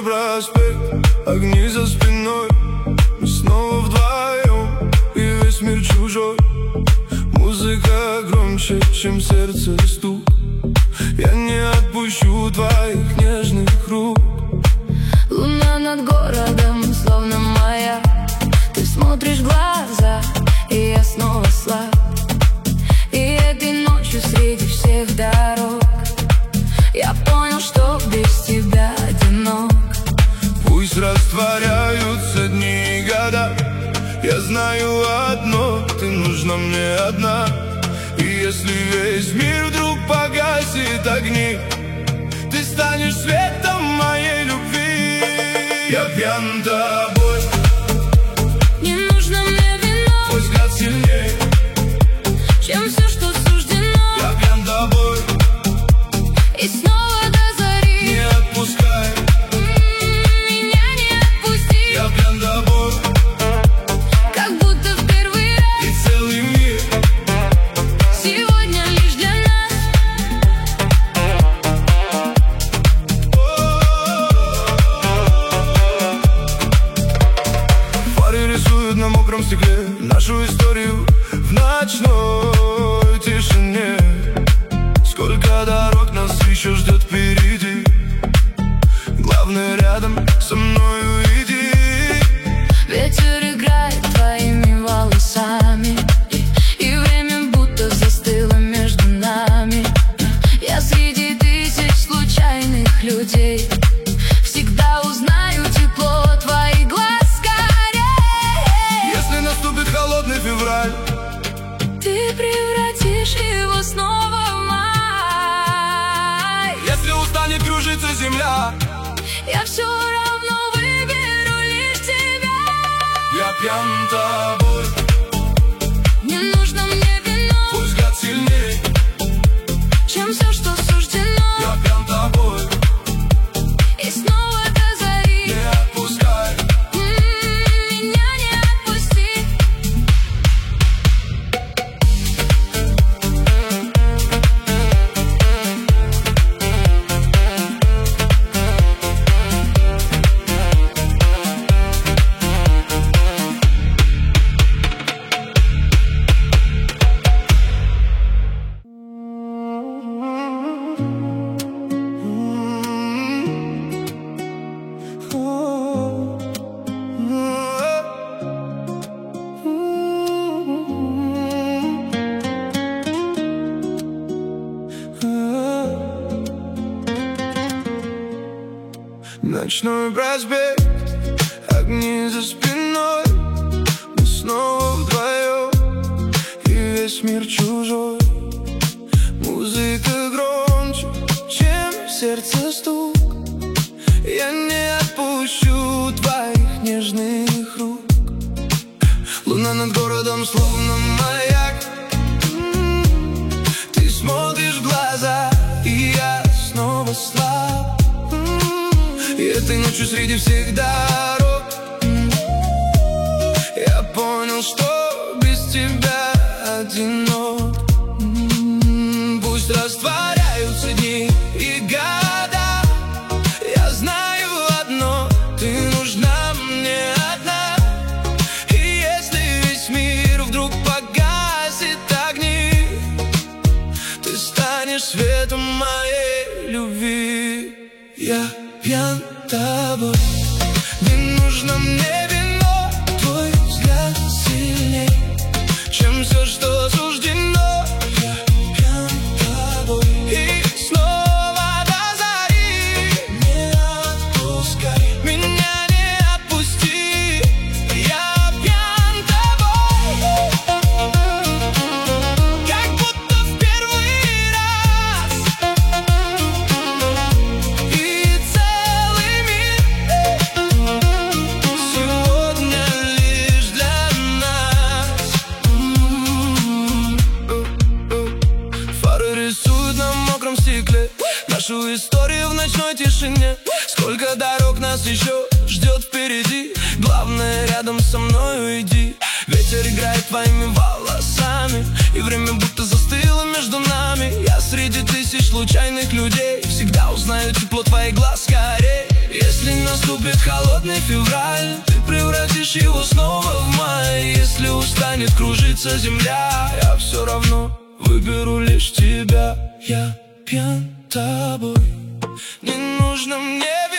проспект, огни за спиной. Мы снова вдвоем, и весь мир чужой. Музыка громче, чем сердце стук. Я не отпущу твоих нежных рук. Луна над городом, словно моя. Ты смотришь в глаза, и я снова слаб. И этой ночью среди всех дорог я понял, что без тебя одинок. Пусть растворяются дни и года, я знаю одно, ты нужна мне одна. И если весь мир вдруг погасит огни, ты станешь светом моей любви. Я пьян тобой, не нужно мне вино, твой взгляд сильнее, чем все, что суждено. я пьян тобой, И снова до зари не отпускай, меня не отпусти. я пьян тобой, Как будто в первый раз и целый мир сегодня лишь для нас. Фары рисуют на мокром стекле нашу историю в ночной тишине. Сколько дорог нас еще ждет впереди, главное рядом со мною иди. Ветер играет твоими волосами, и время будто застыло между нами. Я среди тысяч случайных людей всегда узнаю тепло твоих глаз скорее. Если наступит холодный февраль, Ты превратишь его снова в май. если устанет кружиться земля, Я все равно выберу лишь тебя. я пьян тобой, Не нужно мне вино, твой взгляд сильнее, чем все, что суждено. я пьян тобой, И снова до зари не отпускай. меня не отпусти. Ночной проспект, огни за спиной. Мы снова вдвоем, и весь мир чужой. Музыка громче, чем сердце стук. Я не отпущу твоих нежных рук. Луна над городом, словно маяк. Ты смотришь в глаза, и я снова слаб. И этой ночью среди всех дорог я понял, что без тебя одинок. Пусть растворяются дни и года, я знаю одно, ты нужна мне одна. И если весь мир вдруг погасит огни, ты станешь светом моей любви. Я пьян тобой, не нужно мне вино, твой взгляд сильней, чем все, что суждено. Я пьян тобой, и снова до зари не отпускай, меня не отпусти. Я пьян тобой, как будто в первый раз, и целый мир сегодня лишь для нас. Фары рисуют на мокром стекле нашу историю в ночной тишине. Сколько дорог нас еще ждет впереди, главное рядом со мною иди. Ветер играет твоими волосами, и время будто застыло между нами. Я среди тысяч случайных людей всегда узнаю тепло твоих глаз скорее. Если нас наступит холодный февраль, ты превратишь его снова в май. Если устанет кружиться земля, я все равно выберу лишь тебя. Я пьян тобой, не нужно мне